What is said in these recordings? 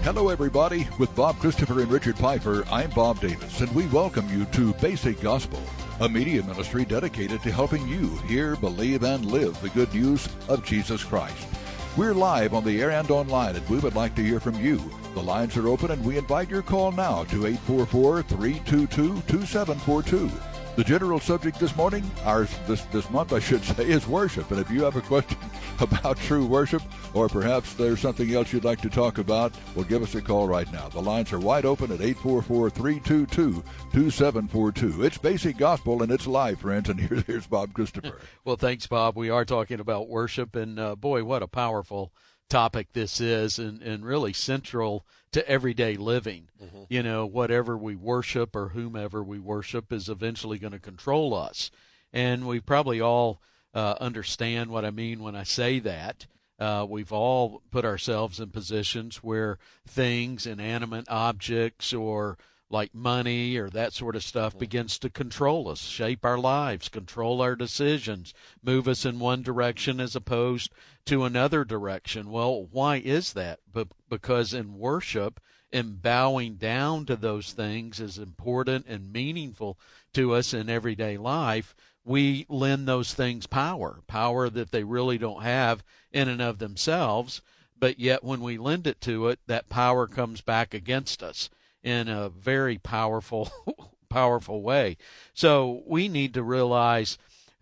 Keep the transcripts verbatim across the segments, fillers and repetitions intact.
Hello, everybody. With Bob Christopher and Richard Pfeiffer, I'm Bob Davis, and we welcome you to Basic Gospel, a media ministry dedicated to helping you hear, believe, and live the good news of Jesus Christ. We're live on the air and online, and we would like to hear from you. The lines are open, and we invite your call now to eight four four, three two two, two seven four two. The general subject this morning, or this, this month, I should say, is worship. And if you have a question about true worship, or perhaps there's something else you'd like to talk about, well, give us a call right now. The lines are wide open at eight four four, three two two, two seven four two. It's Basic Gospel, and it's live, friends, and here, here's Bob Christopher. Well, thanks, Bob. We are talking about worship, and uh, boy, what a powerful topic this is, and, and really central to everyday living. Mm-hmm. You know, whatever we worship or whomever we worship is eventually going to control us. And we probably all uh, understand what I mean when I say that. Uh, we've all put ourselves in positions where things, inanimate objects, or like money or that sort of stuff begins to control us, shape our lives, control our decisions, move us in one direction as opposed to another direction. Well, why is that? But because in worship and bowing down to those things is important and meaningful to us in everyday life, we lend those things power, power that they really don't have in and of themselves, but yet when we lend it to it, that power comes back against us in a very powerful, powerful way. So we need to realize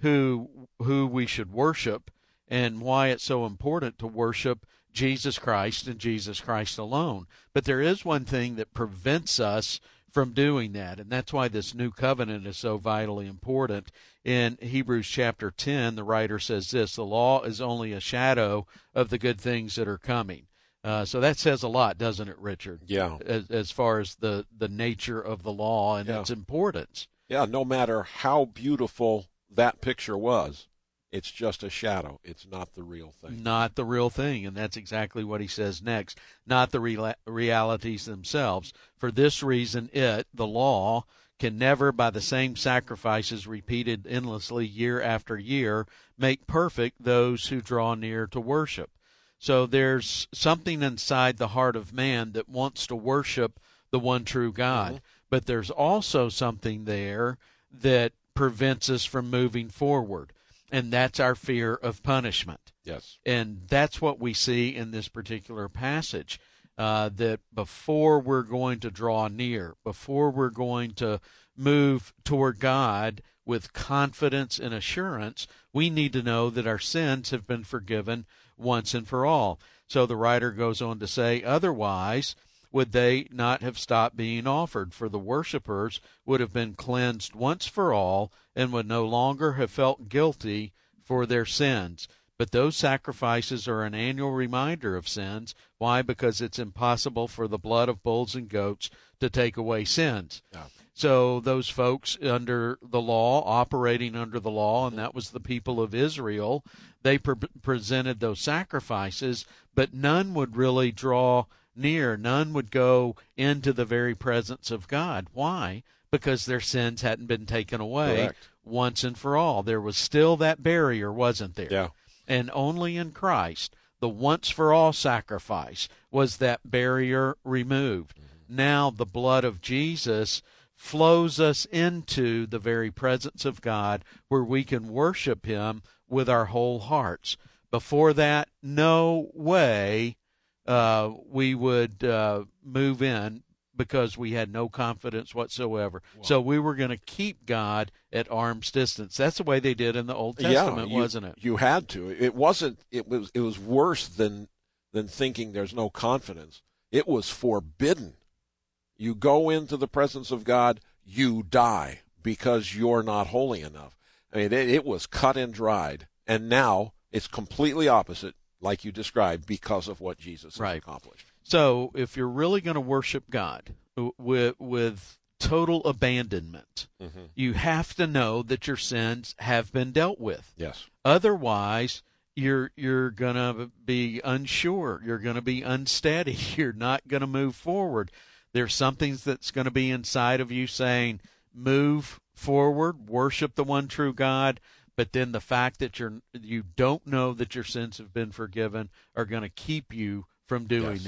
who who we should worship and why it's so important to worship Jesus Christ and Jesus Christ alone. But there is one thing that prevents us from doing that, and that's why this new covenant is so vitally important. In Hebrews chapter ten, the writer says this: the law is only a shadow of the good things that are coming. Uh, so that says a lot, doesn't it, Richard? Yeah. As, as far as the, the nature of the law and yeah. its importance. Yeah, no matter how beautiful that picture was, it's just a shadow. It's not the real thing. Not the real thing, and that's exactly what he says next. Not the re- realities themselves. For this reason, it, the law, can never, by the same sacrifices repeated endlessly year after year, make perfect those who draw near to worship. So there's something inside the heart of man that wants to worship the one true God. Mm-hmm. But there's also something there that prevents us from moving forward, and that's our fear of punishment. Yes. And that's what we see in this particular passage, uh, that before we're going to draw near, before we're going to move toward God with confidence and assurance, we need to know that our sins have been forgiven once and for all. So the writer goes on to say, otherwise would they not have stopped being offered, for the worshipers would have been cleansed once for all and would no longer have felt guilty for their sins. But those sacrifices are an annual reminder of sins. Why? Because it's impossible for the blood of bulls and goats to take away sins. Yeah. So those folks under the law, operating under the law, and that was the people of Israel, they pre- presented those sacrifices, but none would really draw near. None would go into the very presence of God. Why? Because their sins hadn't been taken away Correct. Once and for all. There was still that barrier, wasn't there? Yeah. And only in Christ, the once-for-all sacrifice, was that barrier removed. Mm-hmm. Now the blood of Jesus flows us into the very presence of God, where we can worship him with our whole hearts. Before that, no way uh, we would uh, move in, because we had no confidence whatsoever. Wow. So we were going to keep God at arm's distance. That's the way they did in the Old Testament, yeah, you, wasn't it? You had to. It wasn't. It was. It was worse than than thinking there's no confidence. It was forbidden. You go into the presence of God, you die because you're not holy enough. I mean, it, it was cut and dried, and now it's completely opposite, like you described, because of what Jesus has right. accomplished. So if you're really going to worship God with, with total abandonment, mm-hmm. you have to know that your sins have been dealt with. Yes. Otherwise, you're you're going to be unsure. You're going to be unsteady. You're not going to move forward. There's something that's going to be inside of you saying, move forward, worship the one true God. But then the fact that you're you don't know that your sins have been forgiven are going to keep you from doing yes. that.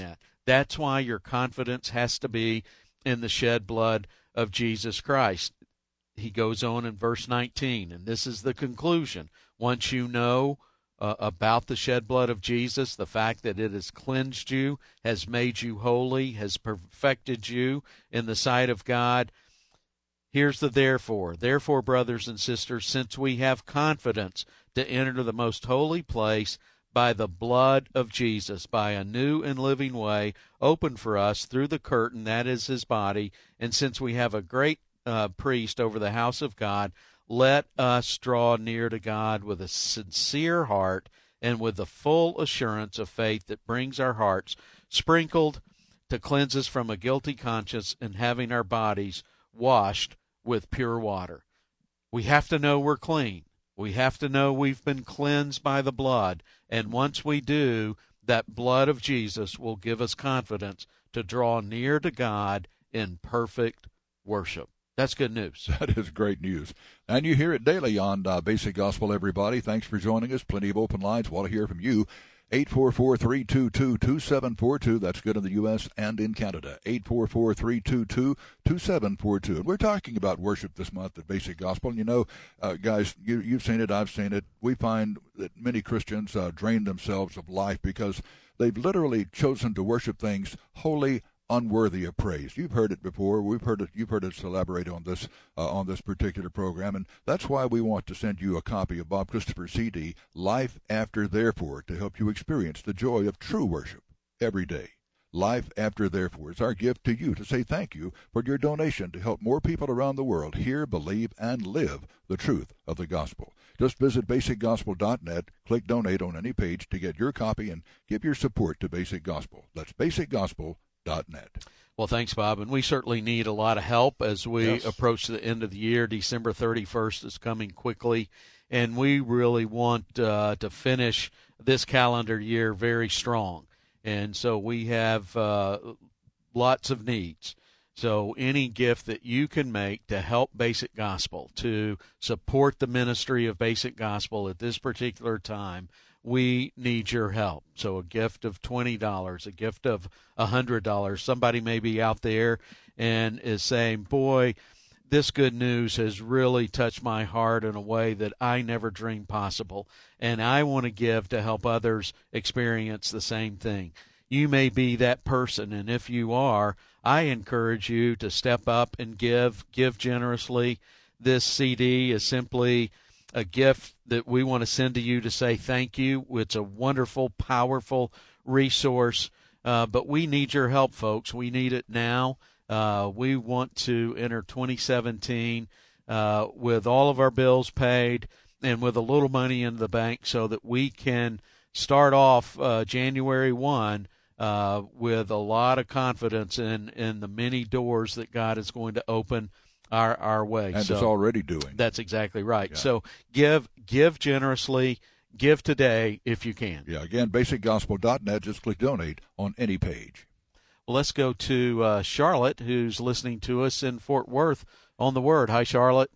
That's why your confidence has to be in the shed blood of Jesus Christ. He goes on in verse nineteen, and this is the conclusion. Once you know uh, about the shed blood of Jesus, the fact that it has cleansed you, has made you holy, has perfected you in the sight of God, here's the therefore. Therefore, brothers and sisters, since we have confidence to enter the most holy place by the blood of Jesus, by a new and living way opened for us through the curtain, that is his body, and since we have a great uh, priest over the house of God, let us draw near to God with a sincere heart and with the full assurance of faith that brings our hearts sprinkled to cleanse us from a guilty conscience, and having our bodies washed with pure water. We have to know we're clean. We have to know we've been cleansed by the blood. And once we do, that blood of Jesus will give us confidence to draw near to God in perfect worship. That's good news. That is great news. And you hear it daily on uh, Basic Gospel, everybody. Thanks for joining us. Plenty of open lines. Want to hear from you. eight four four, three two two, two seven four two. That's good in the U S and in Canada. eight four four, three two two, two seven four two. And we're talking about worship this month at Basic Gospel. And you know, uh, guys, you, you've seen it, I've seen it. We find that many Christians uh, drain themselves of life because they've literally chosen to worship things wholly unworthy of praise. You've heard it before. We've heard it. You've heard us elaborate on this uh, on this particular program, and that's why we want to send you a copy of Bob Christopher's C D, Life After Therefore, to help you experience the joy of true worship every day. Life After Therefore is our gift to you to say thank you for your donation to help more people around the world hear, believe, and live the truth of the gospel. Just visit basic gospel dot net, click Donate on any page to get your copy and give your support to Basic Gospel. That's basic gospel dot net. Well, thanks, Bob. And we certainly need a lot of help as we Yes. approach the end of the year. December thirty-first is coming quickly, and we really want uh, to finish this calendar year very strong. And so we have uh, lots of needs. So any gift that you can make to help Basic Gospel, to support the ministry of Basic Gospel at this particular time, we need your help. So a gift of twenty dollars, a gift of one hundred dollars. Somebody may be out there and is saying, boy, this good news has really touched my heart in a way that I never dreamed possible, and I want to give to help others experience the same thing. You may be that person, and if you are, I encourage you to step up and give, give generously. This C D is simply a gift that we want to send to you to say thank you. It's a wonderful, powerful resource, uh, but we need your help, folks. We need it now. Uh, we want to enter twenty seventeen uh, with all of our bills paid and with a little money in the bank so that we can start off uh, January first uh, with a lot of confidence in, in the many doors that God is going to open our our way. And so, is already doing. That's exactly right. Yeah. So give give generously, give today if you can. Yeah, again, basic gospel dot net. Just click Donate on any page. Well, let's go to uh, Charlotte, who's listening to us in Fort Worth on the Word. Hi, Charlotte.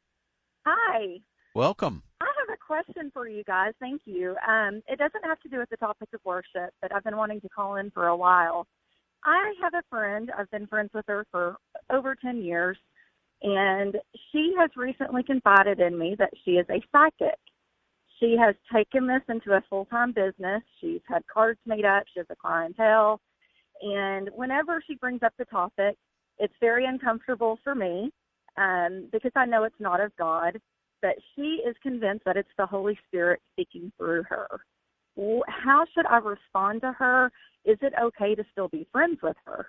Hi. Welcome. I have a question for you guys. Thank you. Um, it doesn't have to do with the topic of worship, but I've been wanting to call in for a while. I have a friend. I've been friends with her for over ten years. And she has recently confided in me that she is a psychic. She has taken this into a full-time business. She's had cards made up. She has a clientele. And whenever she brings up the topic, it's very uncomfortable for me um, because I know it's not of God. But she is convinced that it's the Holy Spirit speaking through her. How should I respond to her? Is it okay to still be friends with her?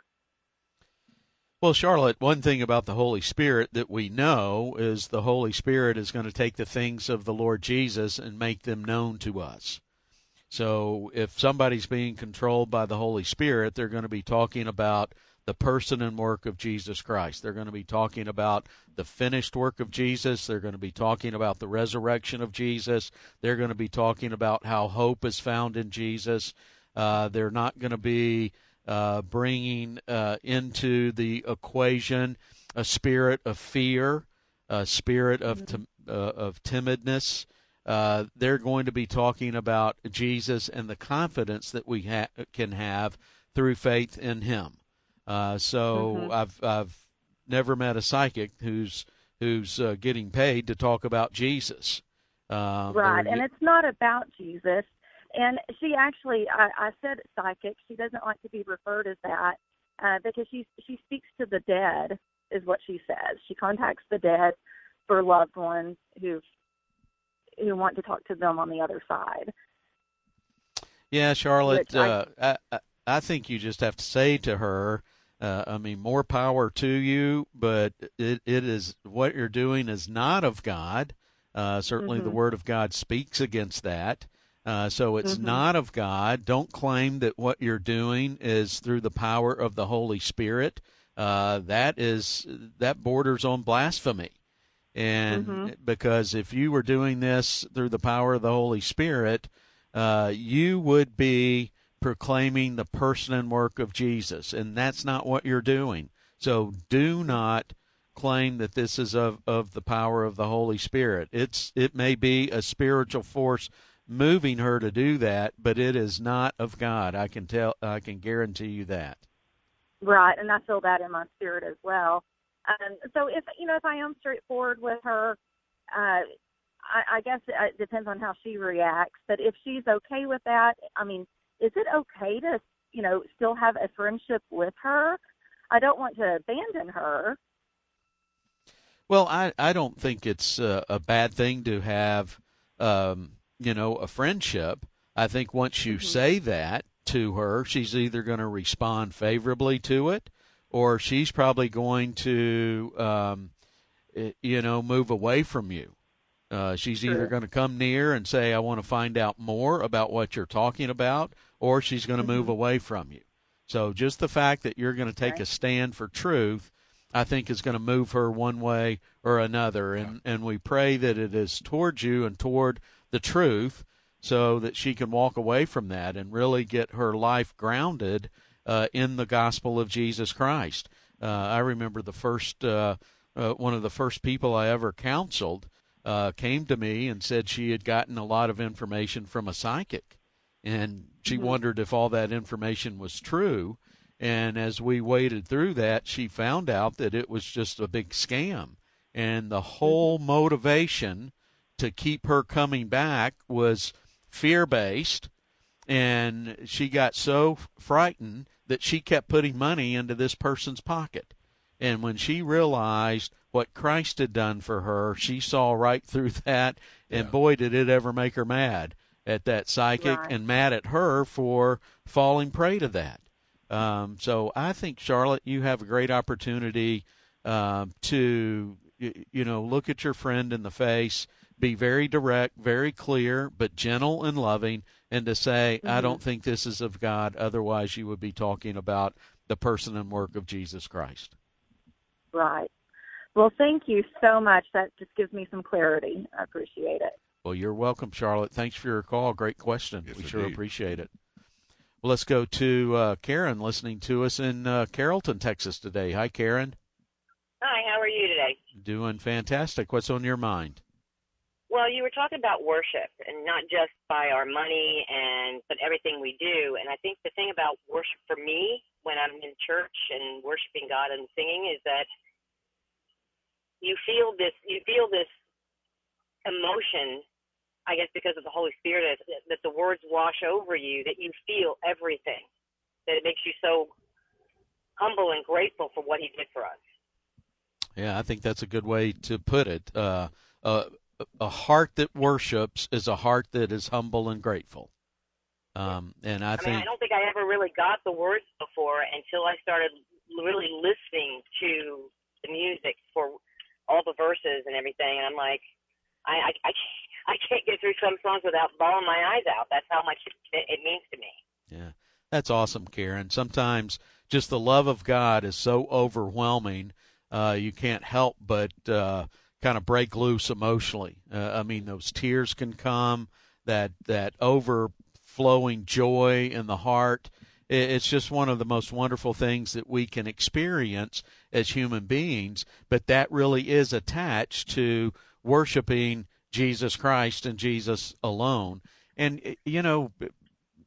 Well, Charlotte, one thing about the Holy Spirit that we know is the Holy Spirit is going to take the things of the Lord Jesus and make them known to us. So if somebody's being controlled by the Holy Spirit, they're going to be talking about the person and work of Jesus Christ. They're going to be talking about the finished work of Jesus. They're going to be talking about the resurrection of Jesus. They're going to be talking about how hope is found in Jesus. Uh, they're not going to be Uh, bringing uh, into the equation a spirit of fear, a spirit of tim- uh, of timidness. Uh, they're going to be talking about Jesus and the confidence that we ha- can have through faith in him. Uh, so mm-hmm. I've I've never met a psychic who's who's uh, getting paid to talk about Jesus. Um, right, and it's not about Jesus. And she actually, I, I said psychic. She doesn't like to be referred as that uh, because she she speaks to the dead, is what she says. She contacts the dead for loved ones who who want to talk to them on the other side. Yeah, Charlotte, I, uh, I I think you just have to say to her, uh, I mean, more power to you, but it it is what you're doing is not of God. Uh, certainly, mm-hmm. the Word of God speaks against that. Uh, so it's mm-hmm. not of God. Don't claim that what you're doing is through the power of the Holy Spirit. Uh, that is that borders on blasphemy. And mm-hmm. because if you were doing this through the power of the Holy Spirit, uh, you would be proclaiming the person and work of Jesus, and that's not what you're doing. So do not claim that this is of, of the power of the Holy Spirit. It's it may be a spiritual force moving her to do that, but it is not of God. I can tell. I can guarantee you that. Right, and I feel that in my spirit as well. Um, so if you know, if I am straightforward with her, uh, I, I guess it depends on how she reacts. But if she's okay with that, I mean, is it okay to you know still have a friendship with her? I don't want to abandon her. Well, I I don't think it's uh, a bad thing to have. Um, you know, a friendship. I think once you mm-hmm. say that to her, she's either going to respond favorably to it, or she's probably going to, um, you know, move away from you. Uh, she's sure. either going to come near and say, I want to find out more about what you're talking about, or she's going to mm-hmm. move away from you. So just the fact that you're going to take okay. a stand for truth, I think is going to move her one way or another. And, and we pray that it is towards you and toward the truth, so that she can walk away from that and really get her life grounded uh, in the gospel of Jesus Christ. Uh, I remember the first uh, uh, one of the first people I ever counseled uh, came to me and said she had gotten a lot of information from a psychic, and she mm-hmm. wondered if all that information was true. And as we waded through that, she found out that it was just a big scam, and the whole mm-hmm. motivation to keep her coming back was fear-based, and she got so frightened that she kept putting money into this person's pocket. And when she realized what Christ had done for her, she saw right through that, and yeah. boy, did it ever make her mad at that psychic right. and mad at her for falling prey to that. Um, so I think, Charlotte, you have a great opportunity uh, to, you know, look at your friend in the face, be very direct, very clear, but gentle and loving, and to say, mm-hmm. I don't think this is of God. Otherwise, you would be talking about the person and work of Jesus Christ. Right. Well, thank you so much. That just gives me some clarity. I appreciate it. Well, you're welcome, Charlotte. Thanks for your call. Great question. Yes, we indeed. Sure appreciate it. Well, let's go to uh, Karen listening to us in uh, Carrollton, Texas today. Hi, Karen. Hi, how are you today? Doing fantastic. What's on your mind? Well, you were talking about worship, and not just by our money, and but everything we do. And I think the thing about worship for me, when I'm in church and worshiping God and singing, is that you feel this, you feel this emotion, I guess because of the Holy Spirit, that the words wash over you, that you feel everything, that it makes you so humble and grateful for what He did for us. Yeah, I think that's a good way to put it. Uh, uh, A heart that worships is a heart that is humble and grateful. Um, and I, I think mean, I don't think I ever really got the words before until I started really listening to the music for all the verses and everything. And I'm like, I, I, I, I can't get through some songs without bawling my eyes out. That's how much it, it means to me. Yeah, that's awesome, Karen. Sometimes just the love of God is so overwhelming, uh, you can't help but uh, kind of break loose emotionally. Uh, I mean, those tears can come, that that overflowing joy in the heart. It's just one of the most wonderful things that we can experience as human beings, but that really is attached to worshiping Jesus Christ and Jesus alone. And, you know,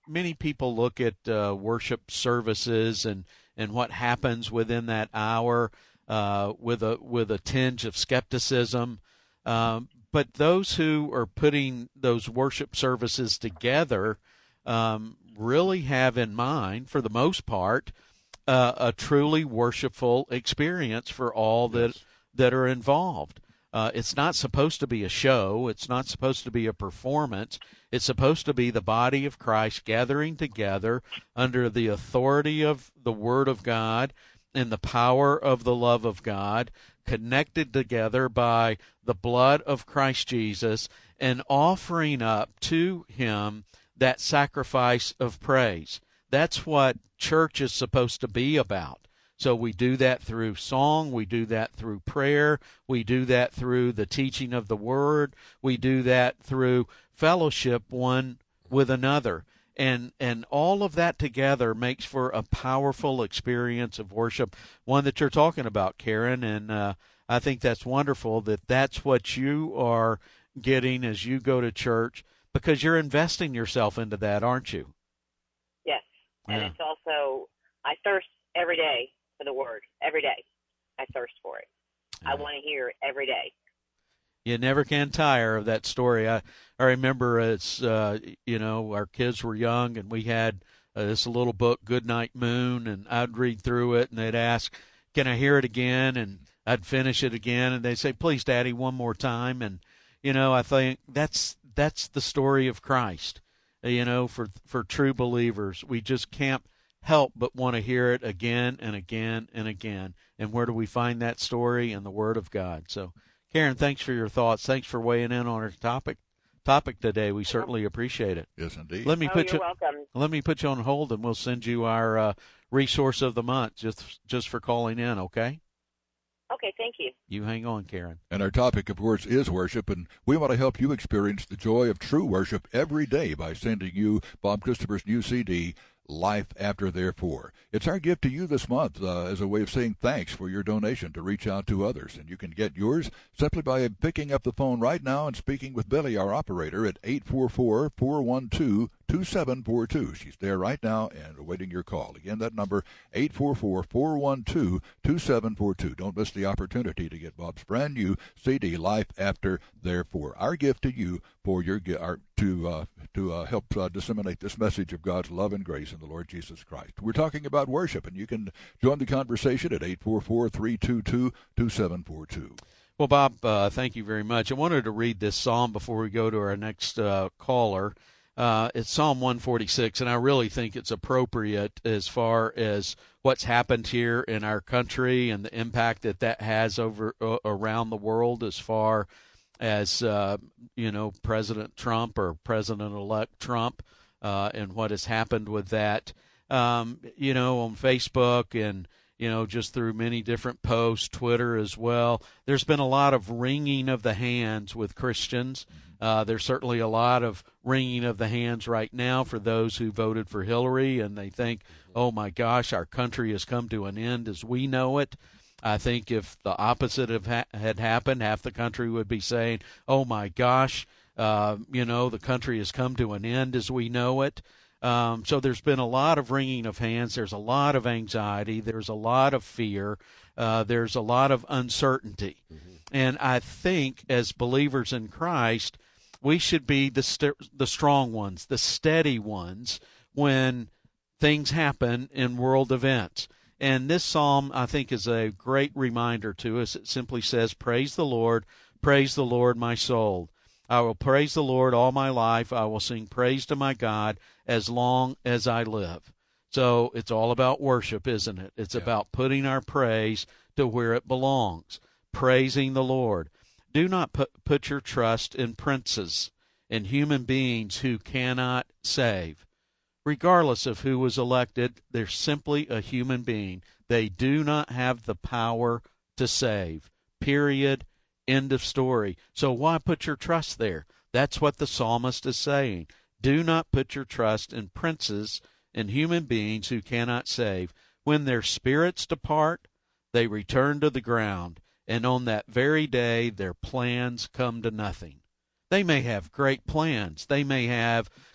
many people look at uh, worship services and, and what happens within that hour uh, with a with a tinge of skepticism. Um, but those who are putting those worship services together um, really have in mind, for the most part, uh, a truly worshipful experience for all that Yes. that are involved. Uh, it's not supposed to be a show. It's not supposed to be a performance. It's supposed to be the body of Christ gathering together under the authority of the Word of God and the power of the love of God, connected together by the blood of Christ Jesus, and offering up to Him that sacrifice of praise. That's what church is supposed to be about. So we do that through song, we do that through prayer, we do that through the teaching of the Word, we do that through fellowship one with another. And and all of that together makes for a powerful experience of worship, one that you're talking about, Karen. And uh, I think that's wonderful that that's what you are getting as you go to church, because you're investing yourself into that, aren't you? Yes. And Yeah. it's also, I thirst every day for the Word. Every day. I thirst for it. I want to hear it every day. You never can tire of that story. I, I remember as, uh, you know, our kids were young and we had uh, this little book, Goodnight Moon, and I'd read through it and they'd ask, can I hear it again? And I'd finish it again and they'd say, please, Daddy, one more time. And, you know, I think that's that's the story of Christ. You know, for for true believers, we just can't help but want to hear it again and again and again. And where do we find that story? In the Word of God. So, Karen, thanks for your thoughts. Thanks for weighing in on our topic topic today. We certainly appreciate it. Yes, indeed. Let me Oh, put you're you welcome. let me put you on hold, and we'll send you our uh, resource of the month just just for calling in. Okay? Okay, thank you. You hang on, Karen. And our topic, of course, is worship, and we want to help you experience the joy of true worship every day by sending you Bob Christopher's new C D, Life After Therefore. It's our gift to you this month uh, as a way of saying thanks for your donation to reach out to others. And you can get yours simply by picking up the phone right now and speaking with Billy, our operator, at eight four four, four one two, two seven four two. She's there right now and awaiting your call. Again, that number, eight four four, four one two, two seven four two. Don't miss the opportunity to get Bob's brand new C D, Life After Therefore. Our gift to you for your our, to uh, to uh, help uh, disseminate this message of God's love and grace in the Lord Jesus Christ. We're talking about worship, and you can join the conversation at eight four four, three two two, two seven four two. Well, Bob, uh, thank you very much. I wanted to read this psalm before we go to our next uh, caller. Uh, it's Psalm one forty-six, and I really think it's appropriate as far as what's happened here in our country and the impact that that has over uh, around the world as far as, uh, you know, President Trump or President-elect Trump uh, and what has happened with that. Um, you know, on Facebook and, you know, just through many different posts, Twitter as well, there's been a lot of wringing of the hands with Christians. Uh, there's certainly a lot of wringing of the hands right now for those who voted for Hillary, and they think, oh, my gosh, our country has come to an end as we know it. I think if the opposite have ha- had happened, half the country would be saying, oh, my gosh, uh, you know, the country has come to an end as we know it. Um, so there's been a lot of wringing of hands. There's a lot of anxiety. There's a lot of fear. Uh, there's a lot of uncertainty. Mm-hmm. And I think as believers in Christ, we should be the st- the strong ones, the steady ones when things happen in world events. And this psalm, I think, is a great reminder to us. It simply says, praise the Lord, praise the Lord, my soul. I will praise the Lord all my life. I will sing praise to my God as long as I live. So it's all about worship, isn't it? It's yeah. about putting our praise to where it belongs, praising the Lord. Do not put, put your trust in princes and human beings who cannot save. Regardless of who was elected, they're simply a human being. They do not have the power to save. Period. End of story. So why put your trust there? That's what the psalmist is saying. Do not put your trust in princes and human beings who cannot save. When their spirits depart, they return to the ground, and on that very day their plans come to nothing. They may have great plans. They may have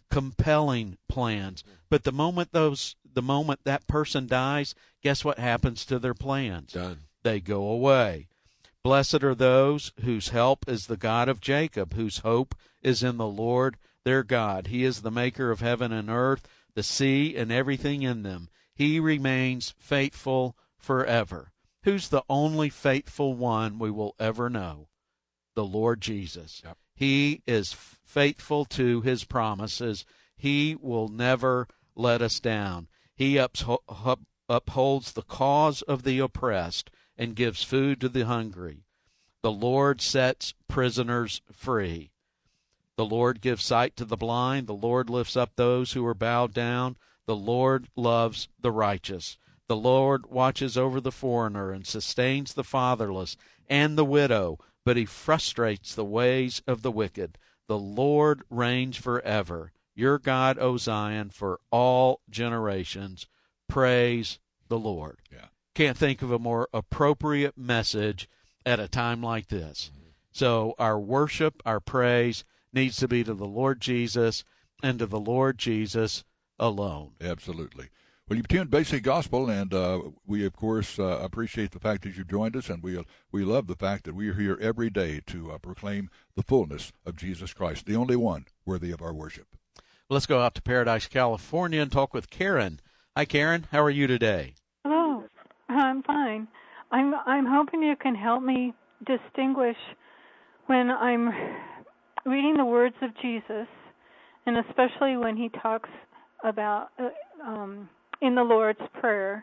compelling plans. But the moment those, the moment that person dies, guess what happens to their plans? Done. They go away. Blessed are those whose help is the God of Jacob, whose hope is in the Lord their God. He is the maker of heaven and earth, the sea and everything in them. He remains faithful forever. Who's the only faithful one we will ever know? The Lord Jesus. Yep. He is faithful to his promises. He will never let us down. He upho- upholds the cause of the oppressed and gives food to the hungry. The Lord sets prisoners free. The Lord gives sight to the blind. The Lord lifts up those who are bowed down. The Lord loves the righteous. The Lord watches over the foreigner and sustains the fatherless and the widow, but he frustrates the ways of the wicked. The Lord reigns forever. Your God, O Zion, for all generations. Praise the Lord. Yeah. Can't think of a more appropriate message at a time like this. Mm-hmm. So our worship, our praise needs to be to the Lord Jesus and to the Lord Jesus alone. Absolutely. Well, you've tuned Basic Gospel, and uh, we, of course, uh, appreciate the fact that you've joined us, and we uh, we love the fact that we are here every day to uh, proclaim the fullness of Jesus Christ, the only one worthy of our worship. Let's go out to Paradise, California, and talk with Karen. Hi, Karen. How are you today? Hello. I'm fine. I'm I'm hoping you can help me distinguish when I'm reading the words of Jesus, and especially when he talks about uh, um, in the Lord's Prayer,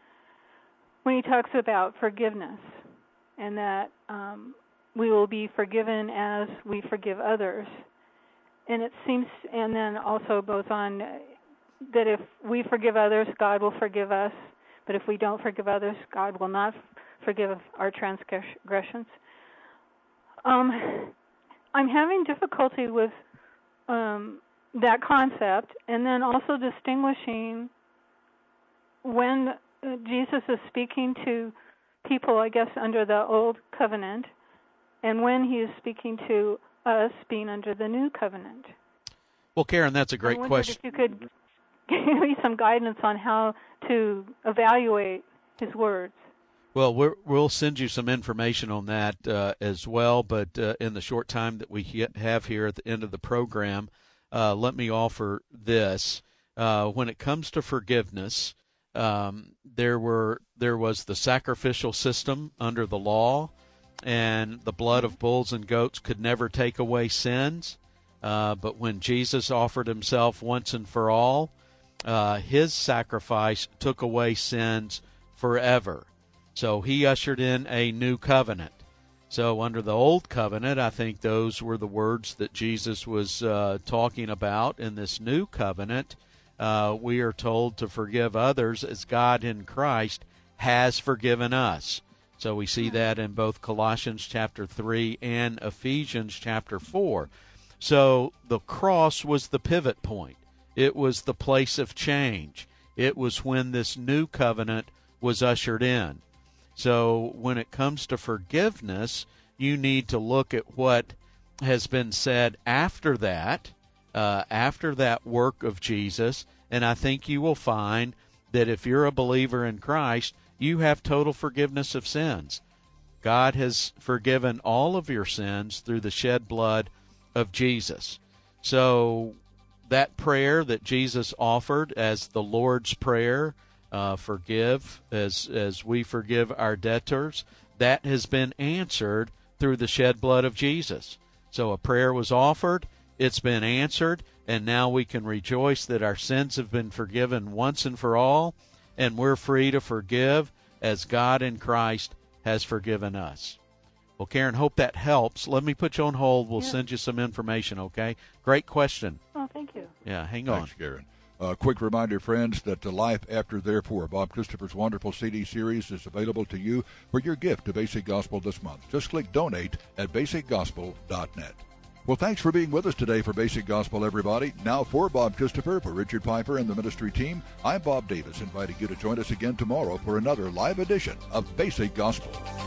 when he talks about forgiveness, and that um, we will be forgiven as we forgive others. And it seems, and then also goes on that if we forgive others, God will forgive us. But if we don't forgive others, God will not forgive our transgressions. Um, I'm having difficulty with um, that concept, and then also distinguishing when uh, Jesus is speaking to people, I guess, under the old covenant, and when he is speaking to us being under the new covenant. Well, Karen, that's a great I question. If you could give me some guidance on how to evaluate his words. Well, we're, we'll send you some information on that uh, as well, but uh, in the short time that we he- have here at the end of the program, uh, let me offer this. Uh, when it comes to forgiveness, um, there were there was the sacrificial system under the law, and the blood of bulls and goats could never take away sins. Uh, but when Jesus offered himself once and for all, uh, his sacrifice took away sins forever. So he ushered in a new covenant. So under the old covenant, I think those were the words that Jesus was uh, talking about. In this new covenant, uh, we are told to forgive others as God in Christ has forgiven us. So we see that in both Colossians chapter three and Ephesians chapter four. So the cross was the pivot point. It was the place of change. It was when this new covenant was ushered in. So when it comes to forgiveness, you need to look at what has been said after that, uh, after that work of Jesus, and I think you will find that if you're a believer in Christ, you have total forgiveness of sins. God has forgiven all of your sins through the shed blood of Jesus. So that prayer that Jesus offered as the Lord's Prayer, uh, forgive as as we forgive our debtors, that has been answered through the shed blood of Jesus. So a prayer was offered, it's been answered, and now we can rejoice that our sins have been forgiven once and for all, and we're free to forgive as God in Christ has forgiven us. Well, Karen, hope that helps. Let me put you on hold. We'll yeah. send you some information, okay? Great question. Oh, thank you. Yeah, hang on. Thanks, Karen. A uh, quick reminder, friends, that the Life After Therefore, Bob Christopher's wonderful C D series, is available to you for your gift to Basic Gospel this month. Just click Donate at basic gospel dot net. Well, thanks for being with us today for Basic Gospel, everybody. Now for Bob Christopher, for Richard Piper and the ministry team, I'm Bob Davis, inviting you to join us again tomorrow for another live edition of Basic Gospel.